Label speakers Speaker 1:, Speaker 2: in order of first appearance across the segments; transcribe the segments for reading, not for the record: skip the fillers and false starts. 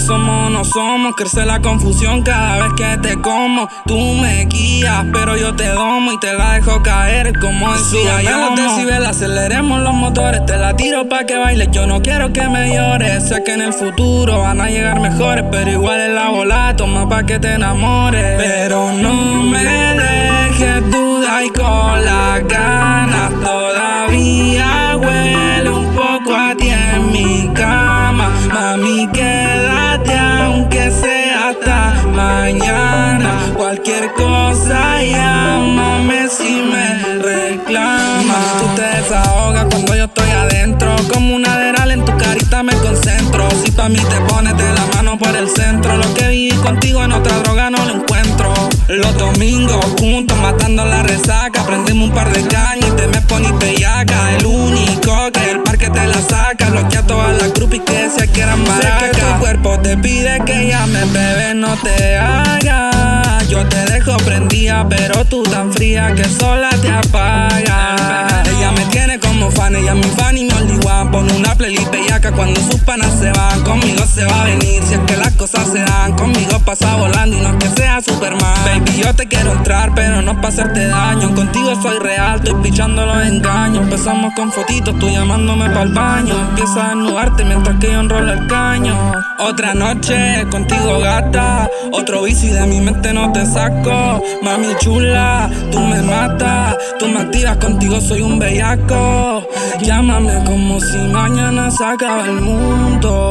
Speaker 1: somos o no somos, crece la confusión cada vez que te como. Tú me guías, pero yo te domo y te la dejo caer como decía yo. Los decibeles, aceleremos los motores, te la tiro pa' que bailes, yo no quiero que me llores. Sé que en el futuro van a llegar mejores, pero igual es la bola, toma pa' que te enamores. Pero no me dejes duda y con las ganas todavía huele un poco a ti en mi cama. Mami, quédate aunque sea hasta mañana. Cualquier cosa llámame si me reclamas. Tú te desahogas cuando yo estoy adentro, como un aderal en tu carita me concentro. Si pa' mí te pones de la mano por el centro, lo que viví contigo en otra droga no lo encuentro. Los domingos juntos matando la resaca, prendemos un par de cañas y te me pones bellaca. El único que el parque te la saca, bloquea todas las groupies que decía que eran maracas. Sé que tu cuerpo te pide que llames, bebé, no te hagas. Yo te dejo prendida, pero tú tan fría que sola te apagas. Ella me tiene como fan, ella es mi fan y me oliguan. Pone una playlist bellaca cuando sus panas se van. Conmigo se va a venir si es que las cosas se dan. Conmigo pasa volando y no es que sea Superman. Baby, yo te quiero entrar, pero no pa' hacerte daño. Contigo soy real, estoy pichando los engaños. Empezamos con fotitos, tú llamándome pa'l baño. Empieza a desnudarte mientras que yo enrolo el caño. Otra noche contigo, gata, otro bici de mi mente no te saco. Mami chula, tú me matas, tú me activas, contigo soy un bellaco. Llámame como si mañana se acaba el mundo.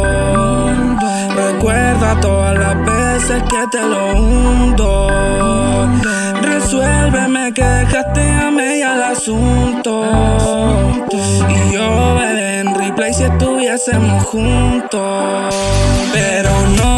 Speaker 1: Recuerda todas las veces que te lo hundo. Resuélveme que dejaste a media el asunto. Y yo, bebé, en replay si estuviésemos juntos. Pero no